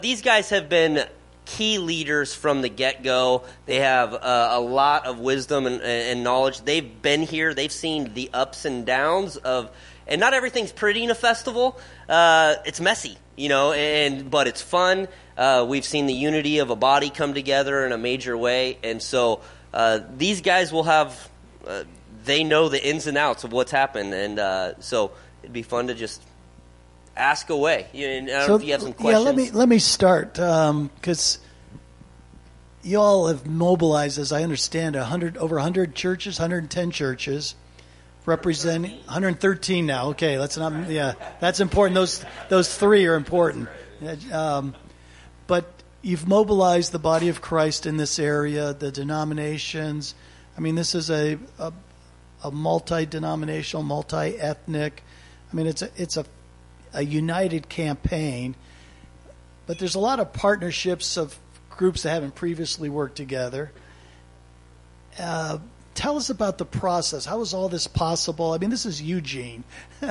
These guys have been key leaders from the get-go. They have a lot of wisdom and knowledge. They've been here. They've seen the ups and downs of, and not everything's pretty in a festival. It's messy, but it's fun. We've seen the unity of a body come together in a major way, and so these guys will have. They know the ins and outs of what's happened, and so it'd be fun to just ask away. I don't know if you have some questions. Yeah, let me start, because you all have mobilized, as I understand, over 100 churches, 110 churches, representing 113 now. Okay, that's important. Those three are important. But you've mobilized the body of Christ in this area, the denominations. I mean, this is a multi-denominational, multi-ethnic. I mean, it's a united campaign, but there's a lot of partnerships of groups that haven't previously worked together. Tell us about the process. How is all this possible? I mean, this is Eugene.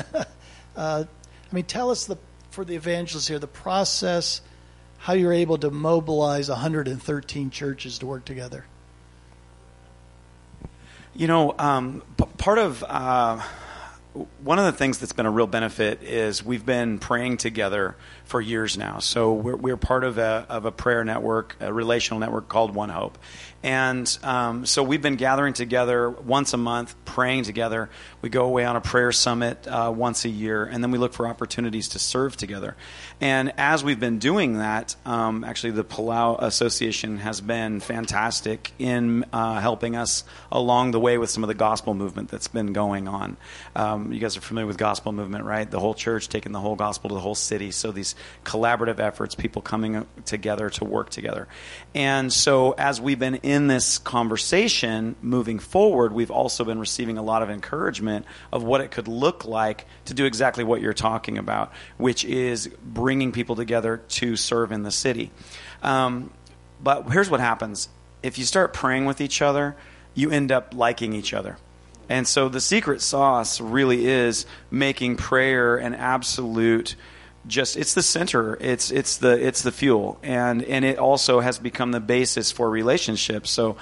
Tell us for the evangelists here, the process, how you're able to mobilize 113 churches to work together. Part of one of the things that's been a real benefit is we've been praying together for years now. So we're part of a prayer network, a relational network called One Hope. And so we've been gathering together once a month, praying together. We go away on a prayer summit once a year, and then we look for opportunities to serve together. And as we've been doing that, actually the Palau Association has been fantastic in helping us along the way with some of the gospel movement that's been going on. You guys are familiar with gospel movement, right? The whole church taking the whole gospel to the whole city. So these collaborative efforts, people coming together to work together. And so as we've been in this conversation moving forward, we've also been receiving a lot of encouragement of what it could look like to do exactly what you're talking about, which is bringing people together to serve in the city. But here's what happens. If you start praying with each other, you end up liking each other. And so the secret sauce really is making prayer an absolute, it's the center, it's the fuel, and it also has become the basis for relationships. So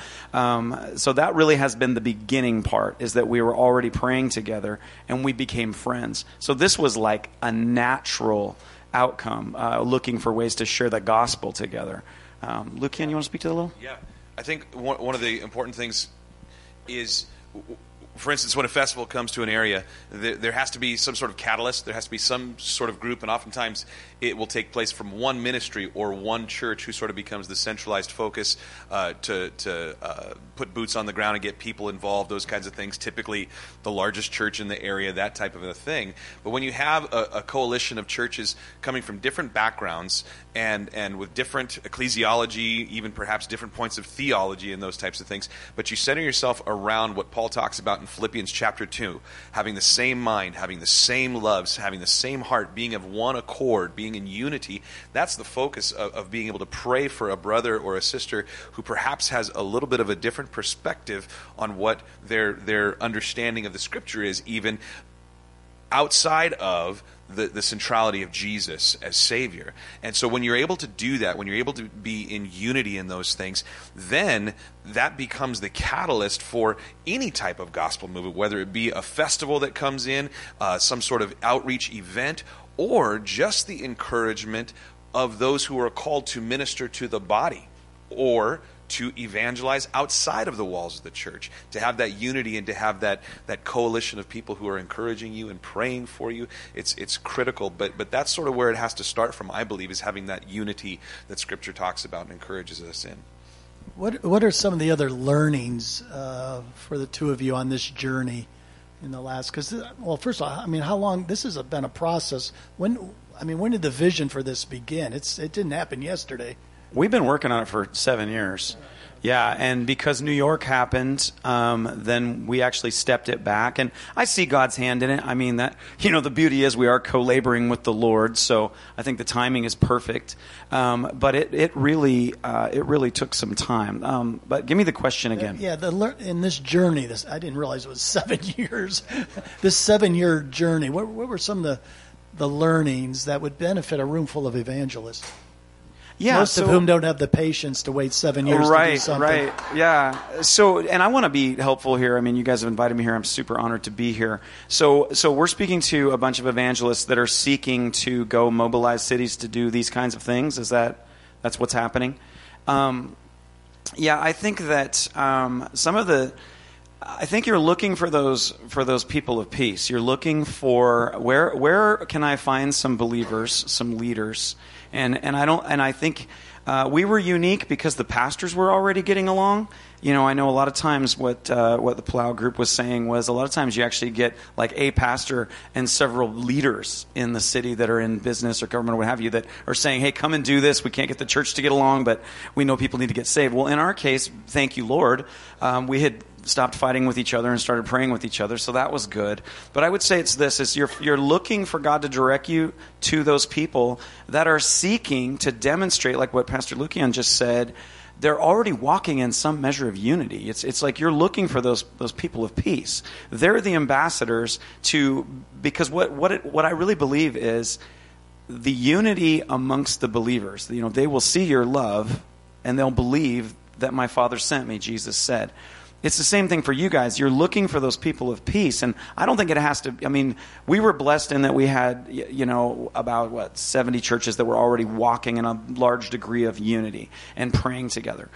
that really has been the beginning part, is that we were already praying together and we became friends. So this was like a natural outcome, looking for ways to share the gospel together. Lucian, you want to speak to that a little? Yeah, I think one of the important things is, for instance, when a festival comes to an area, there has to be some sort of catalyst. There has to be some sort of group, and oftentimes it will take place from one ministry or one church who sort of becomes the centralized focus to put boots on the ground and get people involved, those kinds of things. Typically the largest church in the area, that type of a thing. But when you have a coalition of churches coming from different backgrounds and with different ecclesiology, even perhaps different points of theology and those types of things, but you center yourself around what Paul talks about in Philippians chapter 2, having the same mind, having the same loves, having the same heart, being of one accord, being in unity. That's the focus of being able to pray for a brother or a sister who perhaps has a little bit of a different perspective on what their understanding of the Scripture is, even outside of the centrality of Jesus as Savior. And so when you're able to do that, when you're able to be in unity in those things, then that becomes the catalyst for any type of gospel movement, whether it be a festival that comes in, some sort of outreach event, or just the encouragement of those who are called to minister to the body, or to evangelize outside of the walls of the church, to have that unity and to have that coalition of people who are encouraging you and praying for you. It's critical, but that's sort of where it has to start from, I believe, is having that unity that Scripture talks about and encourages us in. What are some of the other learnings for the two of you on this journey in the last? Because, first of all, I mean, how long? This has been a process. When did the vision for this begin? It didn't happen yesterday. We've been working on it for 7 years. Yeah, and because New York happened, then we actually stepped it back. And I see God's hand in it. I mean, that, the beauty is we are co-laboring with the Lord, so I think the timing is perfect. But it really took some time. But give me the question again. In this journey, I didn't realize it was 7 years. This 7-year journey, what were some of the learnings that would benefit a room full of evangelists? Yeah, most of whom don't have the patience to wait 7 years to do something. Right, yeah. So, and I want to be helpful here. I mean, you guys have invited me here. I'm super honored to be here. So we're speaking to a bunch of evangelists that are seeking to go mobilize cities to do these kinds of things. That's what's happening? Yeah, I think that I think you're looking for those people of peace. You're looking for where can I find some believers, some leaders, and I think we were unique because the pastors were already getting along. You know, I know a lot of times what the Palau group was saying was a lot of times you actually get like a pastor and several leaders in the city that are in business or government or what have you that are saying, hey, come and do this. We can't get the church to get along, but we know people need to get saved. Well, in our case, thank you, Lord, we had stopped fighting with each other and started praying with each other, so that was good. But I would say it's this, is you're looking for God to direct you to those people that are seeking to demonstrate, like what Pastor Lukian just said, they're already walking in some measure of unity. It's like you're looking for those people of peace. They're the ambassadors because what I really believe is the unity amongst the believers. You know, they will see your love and they'll believe that my Father sent me, Jesus said. It's the same thing for you guys. You're looking for those people of peace. And I don't think it has to, I mean, we were blessed in that we had, about 70 churches that were already walking in a large degree of unity and praying together.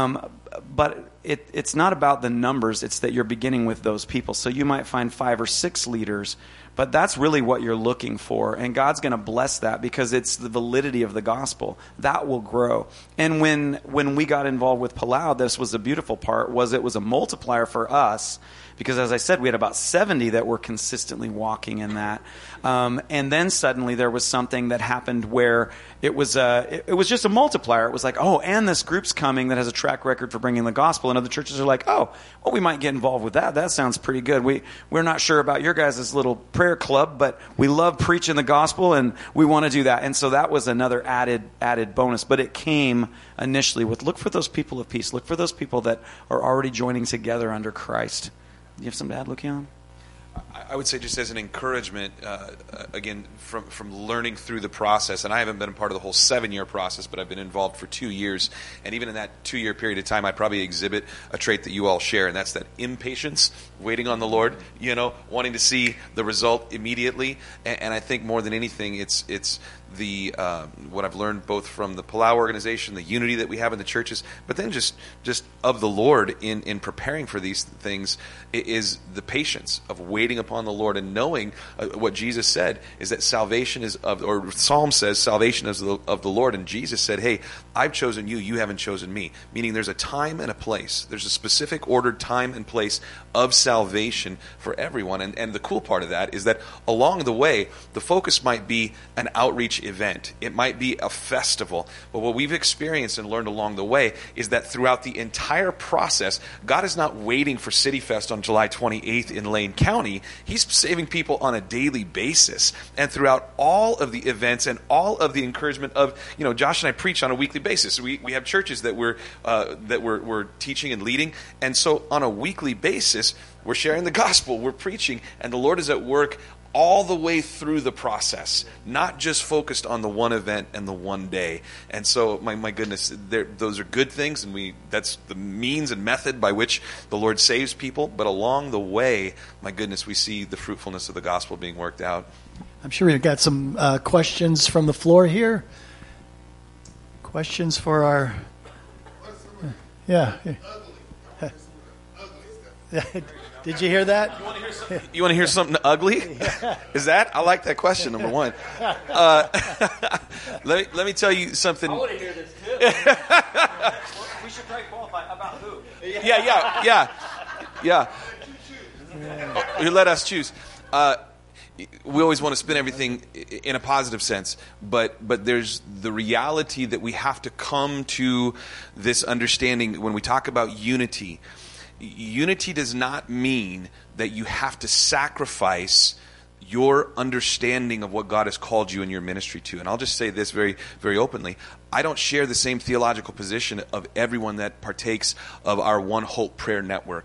But it's not about the numbers. It's that you're beginning with those people. So you might find 5 or 6 leaders, but that's really what you're looking for. And God's going to bless that because it's the validity of the gospel. That will grow. And when we got involved with Palau, this was the beautiful part, was it was a multiplier for us. Because as I said, we had about 70 that were consistently walking in that. And then suddenly there was something that happened where it was just a multiplier. It was like, oh, and this group's coming that has a track record for bringing the gospel. And other churches are like, oh, well, we might get involved with that. That sounds pretty good. We're not sure about your guys' little prayer club, but we love preaching the gospel and we want to do that. And so that was another added bonus. But it came initially with look for those people of peace. Look for those people that are already joining together under Christ. Do you have something to add, Lukian? I would say just as an encouragement, again, from learning through the process, and I haven't been a part of the whole 7-year process, but I've been involved for 2 years, and even in that 2-year period of time, I probably exhibit a trait that you all share, and that's that impatience, waiting on the Lord, wanting to see the result immediately, and I think more than anything, it's the what I've learned both from the Palau organization, the unity that we have in the churches, but then just of the Lord in preparing for these things is the patience of waiting upon the Lord and knowing what Jesus said is that salvation is or Psalm says salvation is of the Lord, and Jesus said, hey, I've chosen you, you haven't chosen me, meaning there's a time and a place. There's a specific ordered time and place of salvation for everyone, and the cool part of that is that along the way, the focus might be an outreach event. It might be a festival. But what we've experienced and learned along the way is that throughout the entire process, God is not waiting for City Fest on July 28th in Lane County. He's saving people on a daily basis. And throughout all of the events and all of the encouragement of, Josh and I preach on a weekly basis. We have churches that we're teaching and leading. And so on a weekly basis, we're sharing the gospel, we're preaching, and the Lord is at work all the way through the process, not just focused on the one event and the one day. And so, my goodness, those are good things, and that's the means and method by which the Lord saves people. But along the way, my goodness, we see the fruitfulness of the gospel being worked out. I'm sure we've got some questions from the floor here. Questions for our... Yeah. Did you hear that? You want to hear something ugly? Yeah. Is that? I like that question, number one. Let me tell you something. I want to hear this too. We should try to qualify about who. Yeah. You let us choose. We always want to spin everything in a positive sense, but there's the reality that we have to come to this understanding when we talk about unity. Unity does not mean that you have to sacrifice your understanding of what God has called you in your ministry to. And I'll just say this very, very openly. I don't share the same theological position of everyone that partakes of our One Hope prayer network.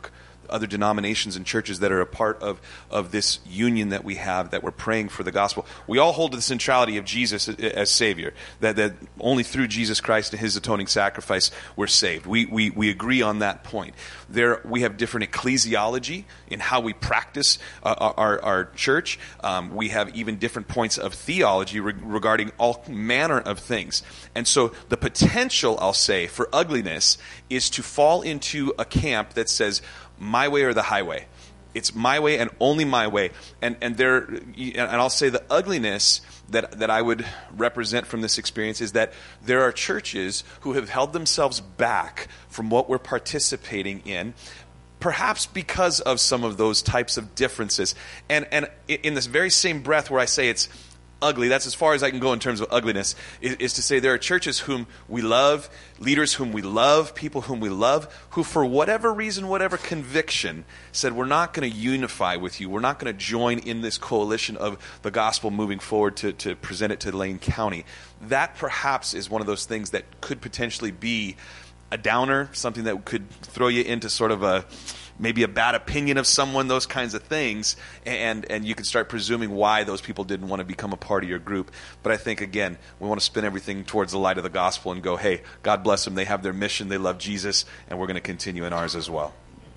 other denominations and churches that are a part of this union that we have, that we're praying for the gospel. We all hold to the centrality of Jesus as Savior, that only through Jesus Christ and His atoning sacrifice we're saved. We agree on that point. We have different ecclesiology in how we practice our church. We have even different points of theology regarding all manner of things. And so the potential, I'll say, for ugliness is to fall into a camp that says, my way or the highway. It's my way and only my way. And I'll say the ugliness that I would represent from this experience is that there are churches who have held themselves back from what we're participating in, perhaps because of some of those types of differences. And in this very same breath where I say it's ugly, that's as far as I can go in terms of ugliness, is to say there are churches whom we love, leaders whom we love, people whom we love, who for whatever reason, whatever conviction, said we're not going to unify with you. We're not going to join in this coalition of the gospel moving forward to present it to Lane County. That perhaps is one of those things that could potentially be a downer, something that could throw you into sort of maybe a bad opinion of someone, those kinds of things, and you can start presuming why those people didn't want to become a part of your group. But I think, again, we want to spin everything towards the light of the gospel and go, hey, God bless them, they have their mission, they love Jesus, and we're going to continue in ours as well.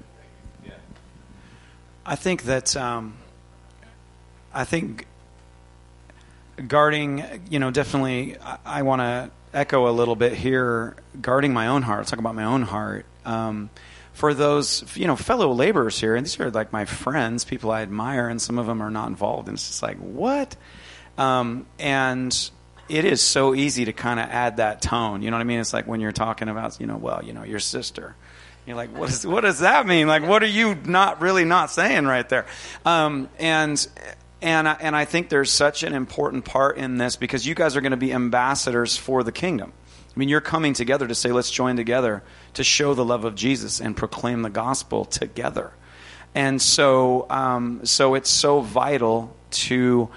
I think that, guarding, definitely, I want to echo a little bit here, guarding my own heart. Let's talk about my own heart. For those, fellow laborers here, and these are like my friends, people I admire, and some of them are not involved, and it's just like, what? And it is so easy to kind of add that tone. You know what I mean? It's like when you're talking about, your sister. You're like, what does that mean? Like, what are you not saying right there? And I think there's such an important part in this because you guys are going to be ambassadors for the kingdom. I mean, you're coming together to say, let's join together to show the love of Jesus and proclaim the gospel together. And so it's so vital to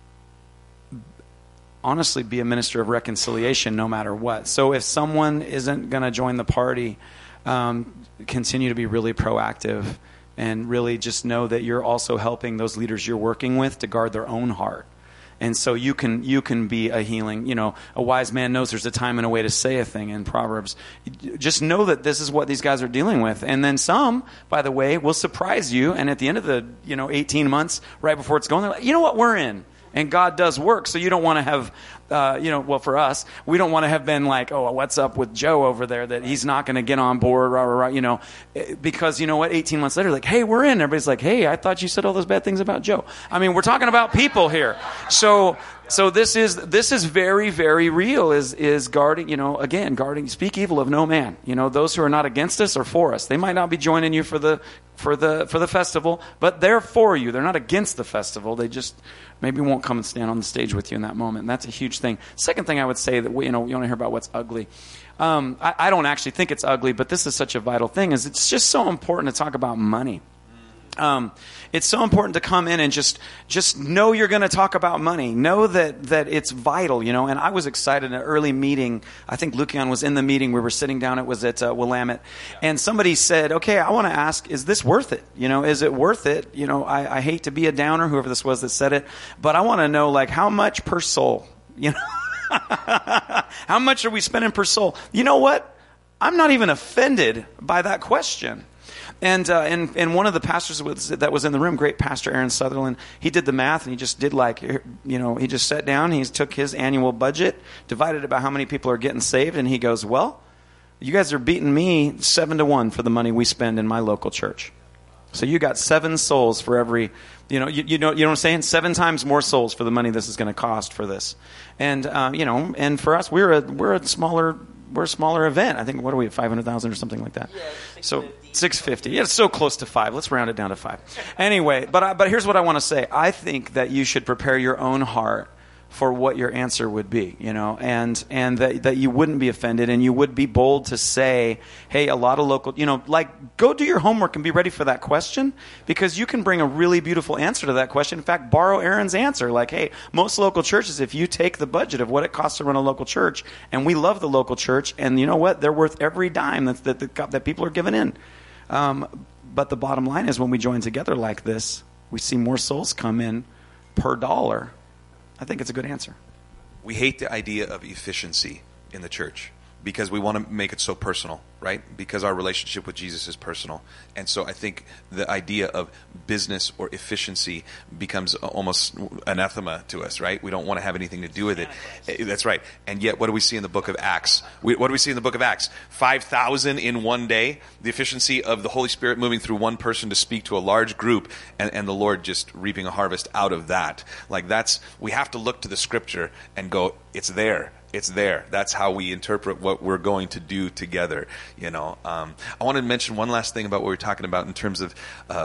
honestly be a minister of reconciliation no matter what. So if someone isn't going to join the party, continue to be really proactive and really just know that you're also helping those leaders you're working with to guard their own heart. And so you can be a healing, a wise man knows there's a time and a way to say a thing in Proverbs. Just know that this is what these guys are dealing with. And then some, by the way, will surprise you. And at the end of the, 18 months, right before it's going, they're like, you know what, we're in. And God does work. So you don't want to have, for us, we don't want to have been like, oh, what's up with Joe over there that he's not going to get on board, because you know what, 18 months later, like, hey, we're in. Everybody's like, hey, I thought you said all those bad things about Joe. I mean, we're talking about people here. So this is very, very real is guarding, guarding, speak evil of no man. Those who are not against us are for us. They might not be joining you for the festival, but they're for you. They're not against the festival. They just maybe won't come and stand on the stage with you in that moment. And that's a huge thing. Second thing I would say that you want to hear about what's ugly. I don't actually think it's ugly, but this is such a vital thing. Is it's just so important to talk about money. It's so important to come in and just know you're going to talk about money. Know that it's vital, And I was excited in an early meeting. I think Lucian was in the meeting. We were sitting down. It was at Willamette. And somebody said, okay, I want to ask, is this worth it? Is it worth it? I hate to be a downer, whoever this was that said it, but I want to know, like, how much per soul? How much are we spending per soul? You know what? I'm not even offended by that question. And one of the pastors that was in the room, great pastor Aaron Sutherland, he did the math and he just did he just sat down, he took his annual budget, divided it by how many people are getting saved, and he goes, well, you guys are beating me 7-1 for the money we spend in my local church. So you got 7 souls for every, you know what I'm saying? 7 times more souls for the money this is going to cost for this. And, and for us, we're a smaller event. I think, what are we at, 500,000 or something like that? Yeah, so 650. Yeah, it's so close to 5. Let's round it down to 5. Anyway, but here's what I want to say. I think that you should prepare your own heart for what your answer would be, and that you wouldn't be offended, and you would be bold to say, hey, a lot of local, go do your homework and be ready for that question, because you can bring a really beautiful answer to that question. In fact, borrow Aaron's answer, like, hey, most local churches, if you take the budget of what it costs to run a local church, and we love the local church, and you know what, they're worth every dime that people are giving in. But the bottom line is when we join together like this, we see more souls come in per dollar. I think it's a good answer. We hate the idea of efficiency in the church because we want to make it so personal, right? Because our relationship with Jesus is personal. And so I think the idea of business or efficiency becomes almost anathema to us, right? We don't want to have anything to do with it. That's right. And yet, what do we see in the book of Acts? What do we see in the book of Acts? 5,000 in one day, the efficiency of the Holy Spirit moving through one person to speak to a large group, and the Lord just reaping a harvest out of that. Like we have to look to the scripture and go, it's there. It's there. That's how we interpret what we're going to do together. I wanted to mention one last thing about what we're talking about in terms of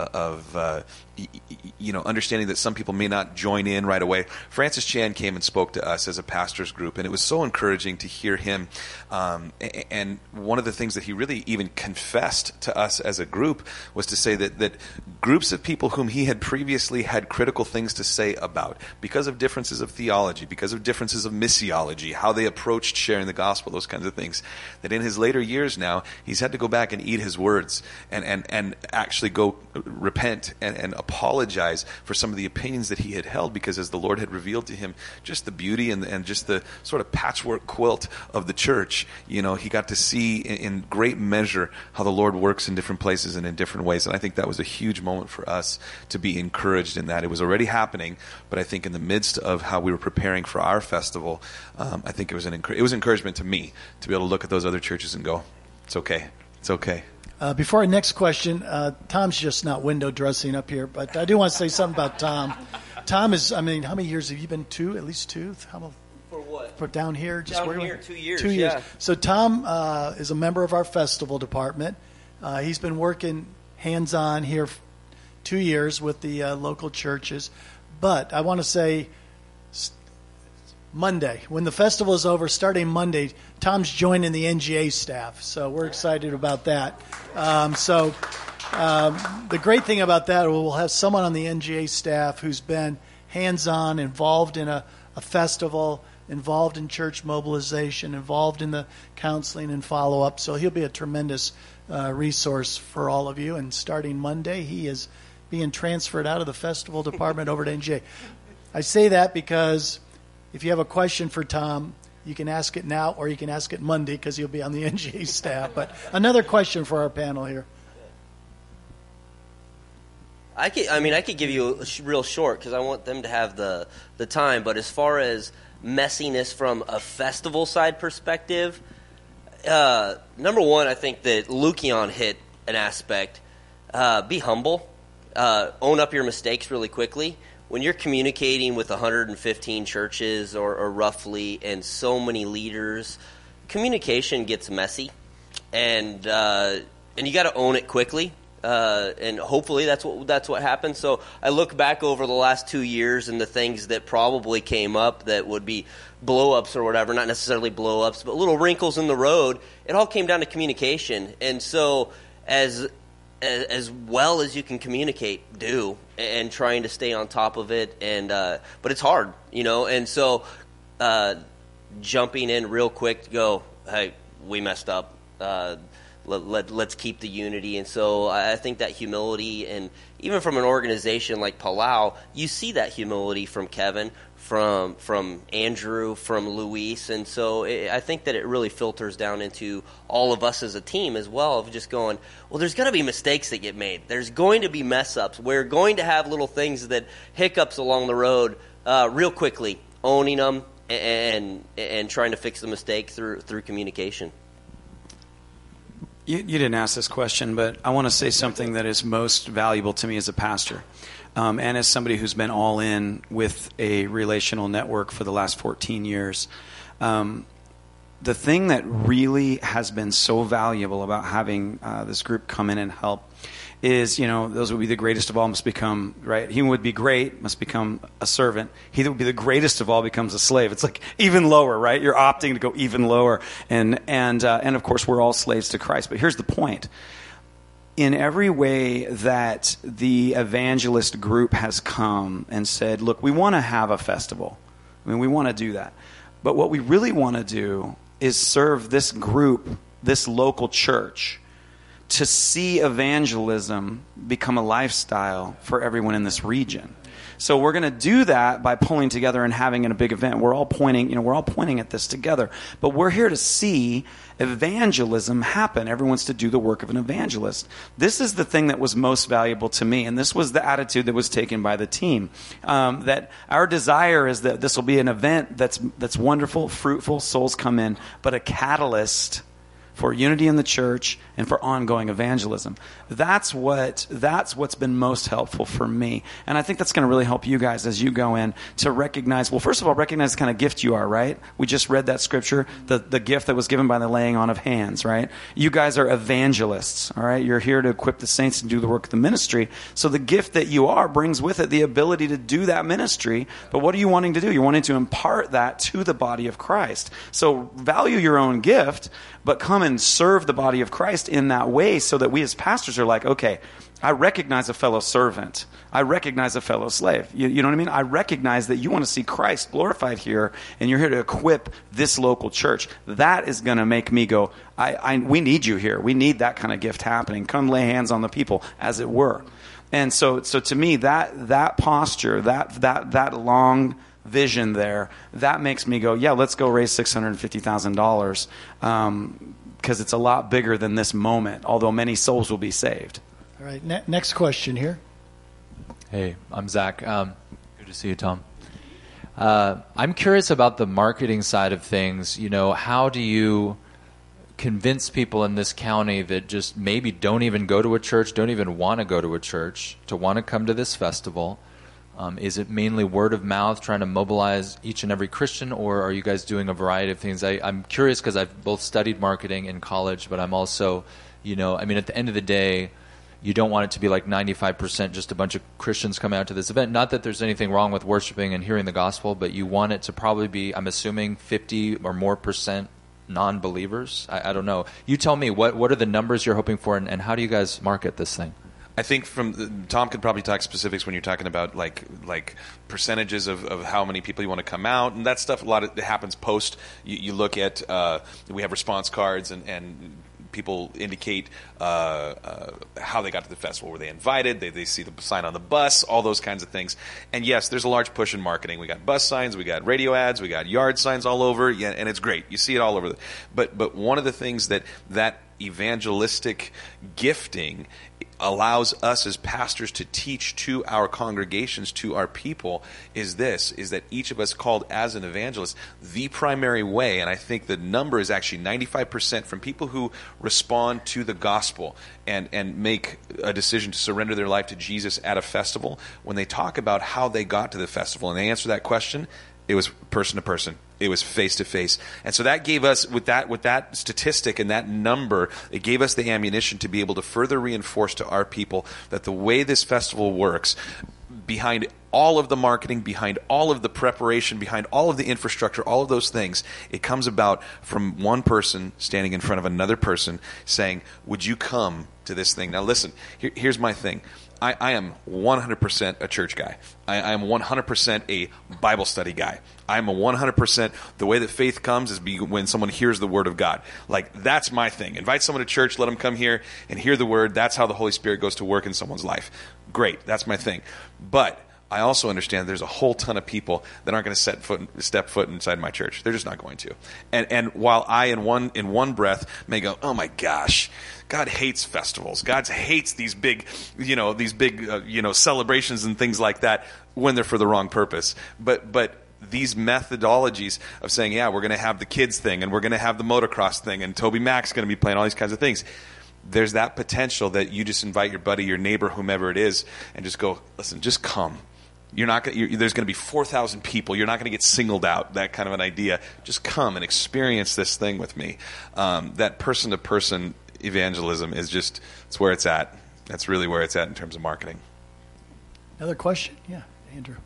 understanding that some people may not join in right away. Francis Chan came and spoke to us as a pastors group, and it was so encouraging to hear him. And one of the things that he really even confessed to us as a group was to say that groups of people whom he had previously had critical things to say about, because of differences of theology, because of differences of missiology, how they approached sharing the gospel, those kinds of things, that in his later years now, he's had to go back and eat his words and actually go repent and apologize for some of the opinions that he had held, because as the Lord had revealed to him just the beauty and just the sort of patchwork quilt of the church, he got to see in great measure how the Lord works in different places and in different ways. And I think that was a huge moment for us to be encouraged in that. It was already happening, but I think in the midst of how we were preparing for our festival, I think it was encouragement to me to be able to look at those other churches and go, it's okay. It's okay. Before our next question, Tom's just not window dressing up here, but I do want to say something about Tom. Tom is, how many years have you been? At least two? For what? For down here? Down here, 2 years. 2 years. Yeah. So Tom is a member of our festival department. He's been working hands-on here 2 years with the local churches. But I want to say Monday, when the festival is over, starting Monday, Tom's joining the NGA staff. So we're excited about that. The great thing about that, we'll have someone on the NGA staff who's been hands-on, involved in a festival, involved in church mobilization, involved in the counseling and follow-up. So he'll be a tremendous resource for all of you. And starting Monday, he is being transferred out of the festival department over to NGA. I say that because if you have a question for Tom, you can ask it now or you can ask it Monday because he'll be on the NGA staff. But another question for our panel here. I could give you real short because I want them to have the time. But as far as messiness from a festival side perspective, number one, I think that Lukion hit an aspect. Be humble. Own up your mistakes really quickly. When you're communicating with 115 churches or roughly and so many leaders, communication gets messy, and you got to own it quickly. And hopefully that's what happened. So I look back over the last 2 years and the things that probably came up that would be blow-ups or whatever, not necessarily blow-ups, but little wrinkles in the road. It all came down to communication. And so as well as you can communicate, do, and trying to stay on top of it. And but it's hard, And so jumping in real quick to go, hey, we messed up. Let's keep the unity. And so I think that humility, and even from an organization like Palau, you see that humility from Kevin, from Andrew, from Luis. And so I think that it really filters down into all of us as a team as well, of just going, well, there's going to be mistakes that get made. There's going to be mess-ups. We're going to have little things that hiccups along the road real quickly, owning them and trying to fix the mistake through communication. You didn't ask this question, but I want to say something that is most valuable to me as a pastor, and as somebody who's been all in with a relational network for the last 14 years. The thing that really has been so valuable about having this group come in and help is, those would be the greatest of all must become, right? He would be great, must become a servant. He that would be the greatest of all becomes a slave. It's like even lower, right? You're opting to go even lower. And of course, we're all slaves to Christ. But here's the point. In every way that the evangelist group has come and said, look, we want to have a festival. We want to do that. But what we really want to do is serve this group, this local church, to see evangelism become a lifestyle for everyone in this region. So we're going to do that by pulling together and having a big event. We're all pointing at this together. But we're here to see evangelism happen. Everyone's to do the work of an evangelist. This is the thing that was most valuable to me, and this was the attitude that was taken by the team. That our desire is that this will be an event that's wonderful, fruitful, souls come in, but a catalyst for unity in the church and for ongoing evangelism. That's what's been most helpful for me. And I think that's going to really help you guys as you go in to recognize, well, first of all, recognize the kind of gift you are, right? We just read that scripture, the gift that was given by the laying on of hands, right? You guys are evangelists, all right? You're here to equip the saints and do the work of the ministry. So the gift that you are brings with it the ability to do that ministry. But what are you wanting to do? You're wanting to impart that to the body of Christ. So value your own gift, but come and serve the body of Christ in that way so that we as pastors are like, okay, I recognize a fellow servant. I recognize a fellow slave. You know what I mean? I recognize that you want to see Christ glorified here, and you're here to equip this local church. That is going to make me go, we need you here. We need that kind of gift happening. Come lay hands on the people, as it were. And so to me, that posture, that long vision there, that makes me go, yeah, let's go raise $650,000 because it's a lot bigger than this moment, although many souls will be saved. All right, next question here. Hey, I'm Zach. Good to see you, Tom. I'm curious about the marketing side of things. How do you convince people in this county that just maybe don't even go to a church, don't even want to go to a church, to want to come to this festival? Is it mainly word of mouth, trying to mobilize each and every Christian, or are you guys doing a variety of things? I'm curious because I've both studied marketing in college, but I'm also, at the end of the day, you don't want it to be like 95% just a bunch of Christians coming out to this event. Not that there's anything wrong with worshiping and hearing the gospel, but you want it to probably be, I'm assuming, 50 or more percent non-believers. I don't know. You tell me, what are the numbers you're hoping for, and how do you guys market this thing? I think Tom could probably talk specifics when you're talking about like percentages of how many people you want to come out, and that stuff. A lot of it happens post. You look at we have response cards and people indicate how they got to the festival. Were they invited? They see the sign on the bus, all those kinds of things. And yes, there's a large push in marketing. We got bus signs, we got radio ads, we got yard signs all over, and it's great. You see it all over. But one of the things that evangelistic gifting allows us as pastors to teach to our congregations, to our people, is that each of us called as an evangelist, the primary way, and I think the number is actually 95% from people who respond to the gospel and make a decision to surrender their life to Jesus at a festival. When they talk about how they got to the festival and they answer that question, it was person to person. It was face to face. And so that gave us, with that statistic and that number, it gave us the ammunition to be able to further reinforce to our people that the way this festival works, behind all of the marketing, behind all of the preparation, behind all of the infrastructure, all of those things, it comes about from one person standing in front of another person saying, would you come to this thing? Now listen, here's my thing. I am 100% a church guy. I am 100% a Bible study guy. I'm a 100%, the way that faith comes is when someone hears the word of God. Like, that's my thing. Invite someone to church, let them come here and hear the word. That's how the Holy Spirit goes to work in someone's life. Great, that's my thing. But I also understand there's a whole ton of people that aren't going to step foot inside my church. They're just not going to. And while I, in one breath, may go, oh my gosh, God hates festivals. God hates these big, celebrations and things like that when they're for the wrong purpose. But these methodologies of saying, yeah, we're going to have the kids thing and we're going to have the motocross thing and Toby Mac's going to be playing all these kinds of things. There's that potential that you just invite your buddy, your neighbor, whomever it is, and just go, listen, just come. There's going to be 4,000 people. You're not going to get singled out, that kind of an idea. Just come and experience this thing with me. That person-to-person evangelism is it's where it's at. That's really where it's at in terms of marketing. Another question? Yeah, Andrew.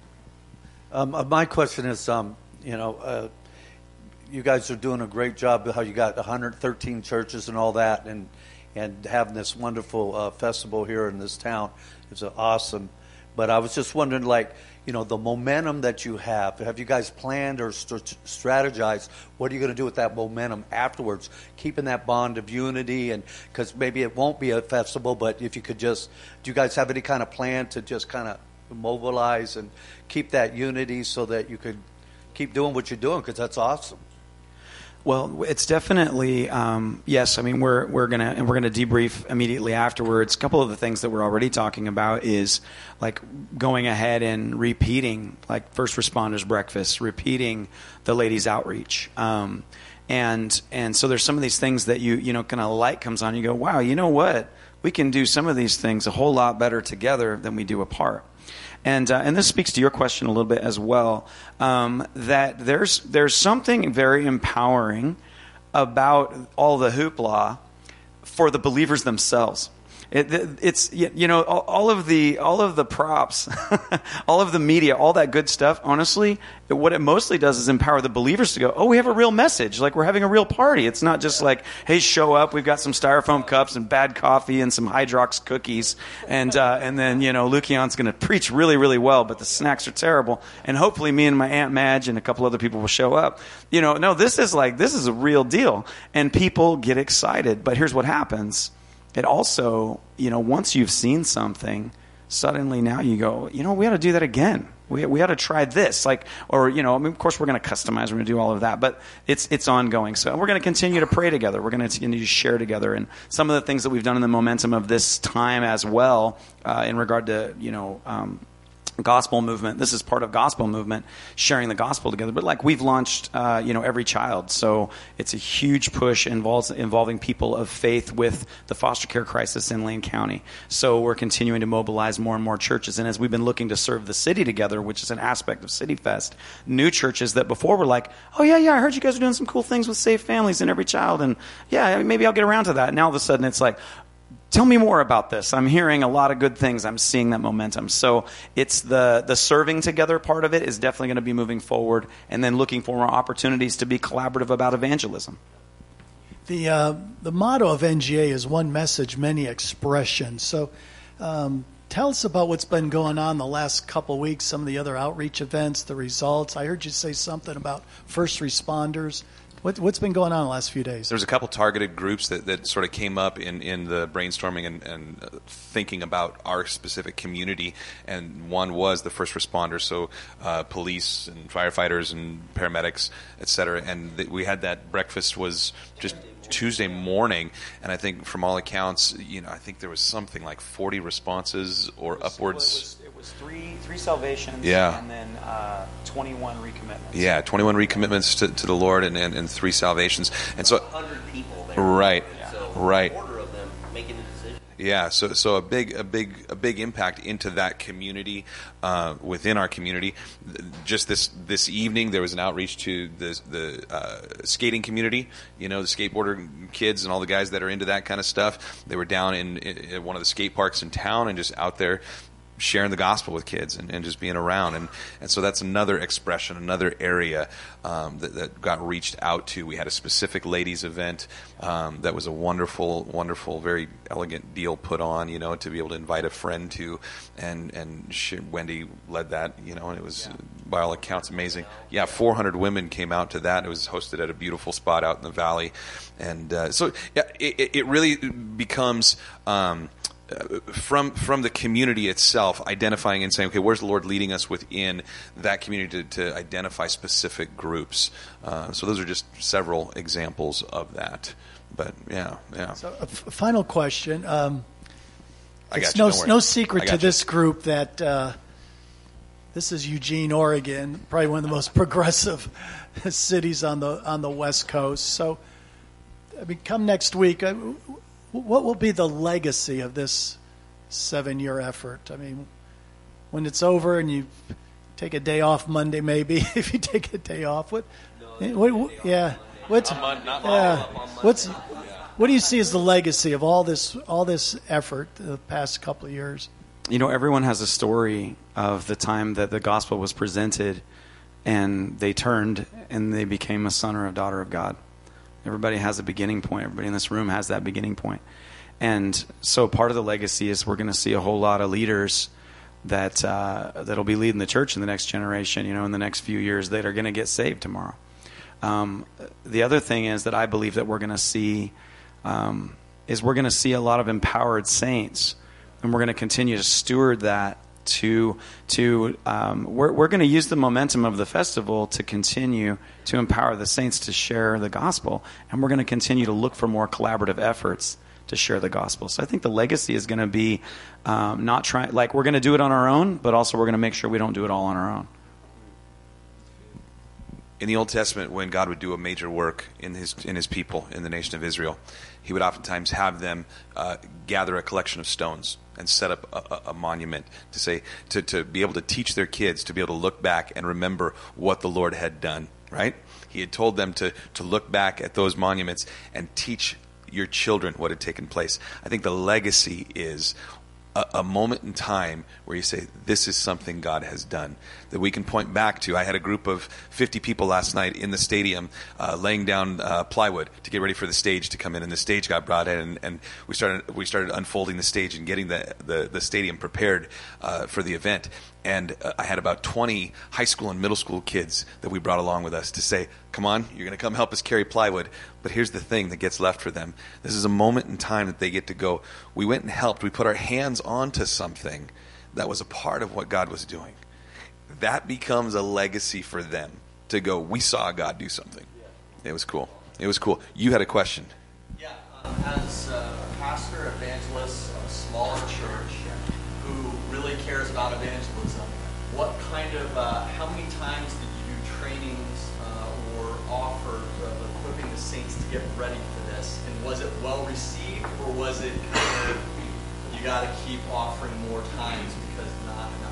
My question is, you guys are doing a great job. How you got 113 churches and all that, and having this wonderful festival here in this town is awesome. But I was just wondering, like, the momentum that you have you guys planned or strategized? What are you going to do with that momentum afterwards? Keeping that bond of unity, and because maybe it won't be a festival, but if you could do you guys have any kind of plan to just kind of mobilize and keep that unity so that you could keep doing what you're doing? Because that's awesome. Well, it's definitely yes. I mean, we're gonna debrief immediately afterwards. A couple of the things that we're already talking about is like going ahead and repeating like first responders breakfast, repeating the ladies outreach, and so there's some of these things that you kind of light comes on. You go, wow, you know what? We can do some of these things a whole lot better together than we do apart. And this speaks to your question a little bit as well, that there's something very empowering about all the hoopla for the believers themselves. It's all of the props, all of the media, all that good stuff. Honestly, what it mostly does is empower the believers to go, oh, we have a real message, like we're having a real party. It's not just like, hey, show up, we've got some styrofoam cups and bad coffee and some Hydrox cookies, and then Lukian's going to preach really, really well, but the snacks are terrible, and hopefully me and my Aunt Madge and a couple other people will show up. No, this is a real deal, and people get excited. But here's what happens. It also, once you've seen something, suddenly now you go, we ought to do that again. We ought to try this. Of course, we're going to customize. We're going to do all of that. But it's ongoing. So we're going to continue to pray together. We're going to continue to share together. And some of the things that we've done in the momentum of this time as well in regard to, gospel movement. This is part of gospel movement, sharing the gospel together. But we've launched, Every Child. So it's a huge push involving people of faith with the foster care crisis in Lane County. So we're continuing to mobilize more and more churches. And as we've been looking to serve the city together, which is an aspect of City Fest, new churches that before were like, oh yeah, I heard you guys are doing some cool things with Safe Families and Every Child. And yeah, maybe I'll get around to that. Now all of a sudden it's like, tell me more about this. I'm hearing a lot of good things. I'm seeing that momentum. So it's the serving together part of it is definitely going to be moving forward, and then looking for more opportunities to be collaborative about evangelism. The motto of NGA is one message, many expressions. So tell us about what's been going on the last couple of weeks, some of the other outreach events, the results. I heard you say something about first responders. What's been going on the last few days? There's a couple targeted groups that sort of came up in the brainstorming and thinking about our specific community, and one was the first responders, so police and firefighters and paramedics, et cetera. And we had that breakfast was just Tuesday morning, and I think from all accounts, I think there was something like 40 responses or upwards. It was three salvations, and then 21 recommitments. Yeah, 21 recommitments to the Lord and 3 salvations, and so 100 people there. Right, so right. A quarter of them making a decision. Yeah, so a big impact into that community, within our community. Just this evening, there was an outreach to the skating community. The skateboarder kids and all the guys that are into that kind of stuff. They were down in one of the skate parks in town and just out there sharing the gospel with kids and just being around. And so that's another expression, another area that got reached out to. We had a specific ladies event that was a wonderful, wonderful, very elegant deal put on, to be able to invite a friend to. And Wendy led that, and it was, by all accounts, amazing. Yeah, 400 women came out to that. It was hosted at a beautiful spot out in the valley. And so it really becomes... from the community itself, identifying and saying, okay, where's the Lord leading us within that community to identify specific groups? So those are just several examples of that. But yeah. So a final question. It's you, no secret to this group that this is Eugene, Oregon, probably one of the most progressive cities on the West Coast. So, come next week. What will be the legacy of this 7-year effort? When it's over and you take a day off Monday, maybe if you take a day off, what do you see as the legacy of all this effort the past couple of years? Everyone has a story of the time that the gospel was presented, and they turned and they became a son or a daughter of God. Everybody has a beginning point. Everybody in this room has that beginning point. And so part of the legacy is we're going to see a whole lot of leaders that'll be leading the church in the next generation, in the next few years, that are going to get saved tomorrow. The other thing is that I believe that we're going to see a lot of empowered saints, and we're going to continue to steward that. We're going to use the momentum of the festival to continue to empower the saints to share the gospel, and we're going to continue to look for more collaborative efforts to share the gospel. So I think the legacy is going to be we're going to do it on our own, but also we're going to make sure we don't do it all on our own. In the Old Testament, when God would do a major work in his people, in the nation of Israel, he would oftentimes have them gather a collection of stones and set up a monument to say, to be able to teach their kids, to be able to look back and remember what the Lord had done, right? He had told them to look back at those monuments and teach your children what had taken place. I think the legacy is a moment in time where you say, this is something God has done, that we can point back to. I had a group of 50 people last night in the stadium laying down plywood to get ready for the stage to come in, and the stage got brought in, and we started unfolding the stage and getting the stadium prepared for the event. And I had about 20 high school and middle school kids that we brought along with us to say, come on, you're going to come help us carry plywood. But here's the thing that gets left for them. This is a moment in time that they get to go, we went and helped. We put our hands onto something that was a part of what God was doing. That becomes a legacy for them to go, we saw God do something. It was cool. It was cool. You had a question. Yeah, as a pastor, evangelist of a smaller church who really cares about evangelism, what kind of, how many times did you do trainings or offers of equipping the saints to get ready for this? And was it well received, or was it kind of, you got to keep offering more times because not enough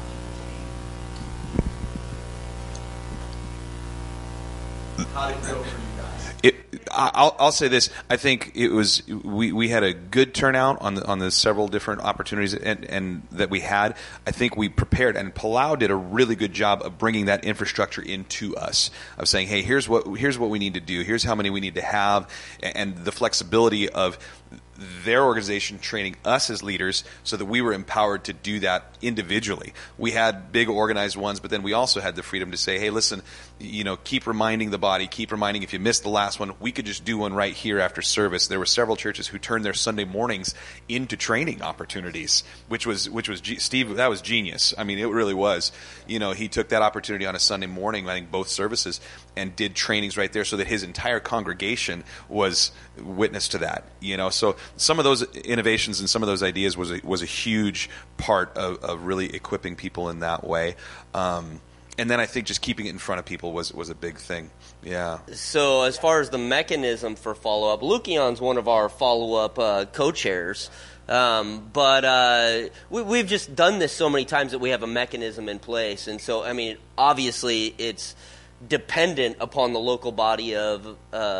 people came? How did it go for you guys? I'll say this. I think it was we had a good turnout on the several different opportunities and that we had. I think we prepared, and Palau did a really good job of bringing that infrastructure into us, of saying, hey, here's what we need to do, here's how many we need to have, and the flexibility of their organization training us as leaders so that we were empowered to do that individually. We had big organized ones, but then we also had the freedom to say, hey, listen, keep reminding the body, keep reminding, if you missed the last one, we could just do one right here after service. There were several churches who turned their Sunday mornings into training opportunities, which was Steve, that was genius. I mean, it really was. He took that opportunity on a Sunday morning, I think both services, and did trainings right there so that his entire congregation was witness to that. So some of those innovations and some of those ideas was a huge part of really equipping people in that way. And then I think just keeping it in front of people was a big thing. Yeah. So as far as the mechanism for follow-up, Lukion's one of our follow-up co-chairs. But we've just done this so many times that we have a mechanism in place. And so, I mean, obviously it's dependent upon the local body of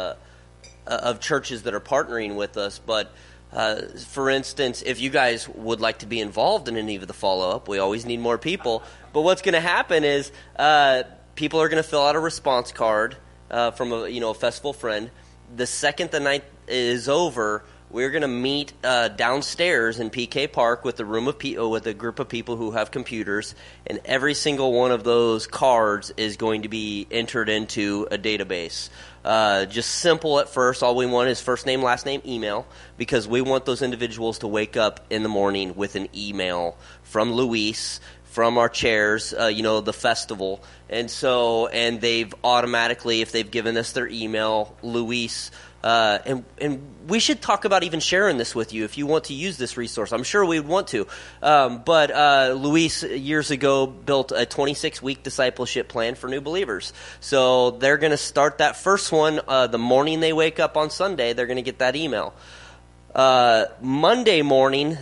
churches that are partnering with us. But for instance, if you guys would like to be involved in any of the follow-up, we always need more people. But what's going to happen is people are going to fill out a response card from a festival friend. The second the night is over, we're going to meet downstairs in PK Park with with a group of people who have computers, and every single one of those cards is going to be entered into a database. Just simple at first. All we want is first name, last name, email, because we want those individuals to wake up in the morning with an email from Luis, from our chairs, the festival. And they've automatically, if they've given us their email, Luis, and we should talk about even sharing this with you if you want to use this resource. I'm sure we would want to. But Luis years ago built a 26-week discipleship plan for new believers. So they're going to start that first one the morning they wake up on Sunday. They're going to get that email. Monday morning,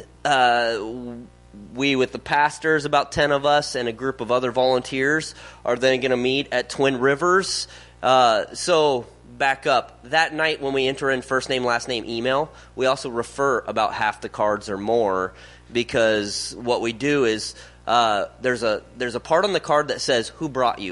we, with the pastors, about 10 of us, and a group of other volunteers, are then going to meet at Twin Rivers. So back up. That night when we enter in first name, last name, email, we also refer about half the cards or more, because what we do is there's a part on the card that says who brought you.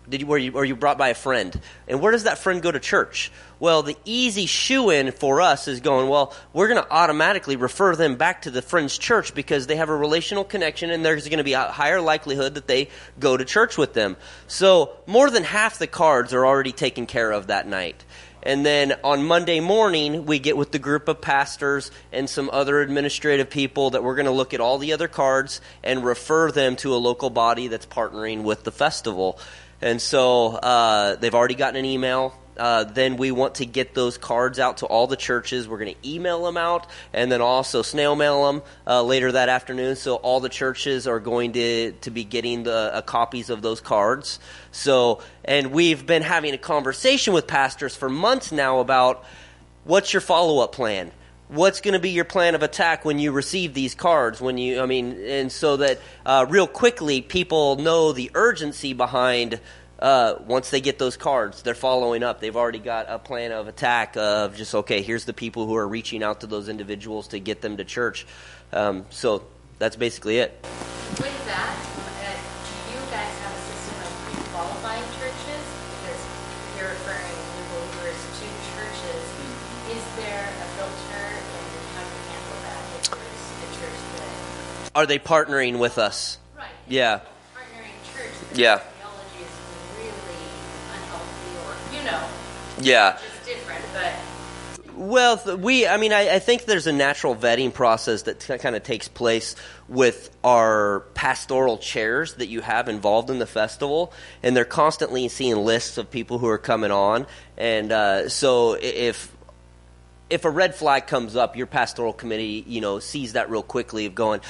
Or you brought by a friend. And where does that friend go to church? Well, the easy shoe-in for us is going, well, we're going to automatically refer them back to the friend's church because they have a relational connection and there's going to be a higher likelihood that they go to church with them. So more than half the cards are already taken care of that night. And then on Monday morning, we get with the group of pastors and some other administrative people that we're going to look at all the other cards and refer them to a local body that's partnering with the festival. And so they've already gotten an email. Then we want to get those cards out to all the churches. We're going to email them out and then also snail mail them later that afternoon. So all the churches are going to be getting the copies of those cards. So, and we've been having a conversation with pastors for months now about what's your follow-up plan? What's going to be your plan of attack when you receive these cards? And so that real quickly people know the urgency behind once they get those cards, they're following up. They've already got a plan of attack of just, okay, here's the people who are reaching out to those individuals to get them to church. So that's basically it. With that, do you guys have a system of pre-qualifying churches? Because you're referring new believers to churches. Is there a filter, and how do you handle that if there's a church that... Are they partnering with us? Right. Yeah. Partnering church. Yeah. Theology is really unhealthy, or, Yeah. just different, but... Well, I think there's a natural vetting process that kind of takes place with our pastoral chairs that you have involved in the festival, and they're constantly seeing lists of people who are coming on, and so if a red flag comes up, your pastoral committee, sees that real quickly of going,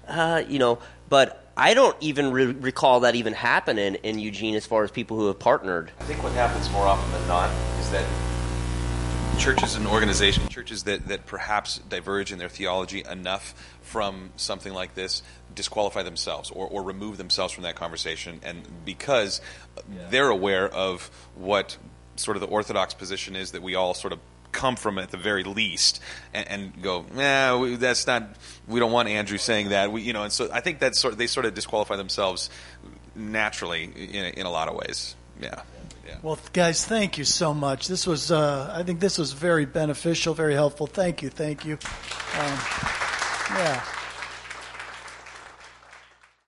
but I don't even recall that even happening in Eugene as far as people who have partnered. I think what happens more often than not is that churches and organizations, churches that perhaps diverge in their theology enough from something like this, disqualify themselves or remove themselves from that conversation. And because they're aware of what sort of the orthodox position is that we all sort of come from at the very least, and go, that's not, we don't want Andrew saying that. And so I think that they sort of disqualify themselves naturally in a lot of ways. Yeah. Well, guys, thank you so much. This was, I think this was very beneficial, very helpful. Thank you. Yeah.